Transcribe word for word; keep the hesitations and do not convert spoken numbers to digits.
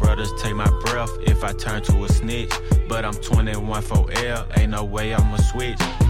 brothers take my breath if I turn to a snitch. But I'm twenty-one for L, ain't no way I'ma switch.